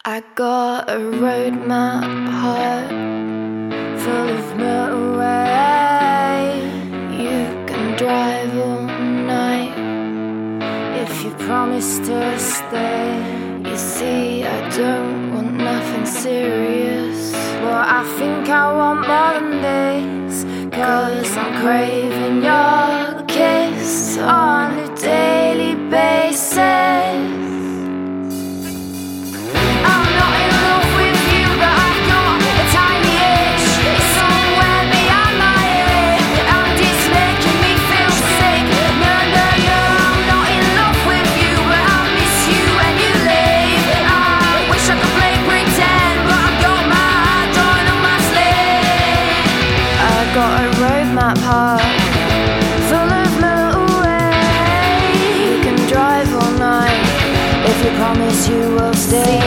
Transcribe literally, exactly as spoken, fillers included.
I got a road map heart full of motorway. You can drive all night if you promise to stay. You see, I don't want nothing serious, but I think I want more than this, 'cause I'm craving your kiss on a daily basis. Got a road map heart full of motorway. You can drive all night if you promise you will stay.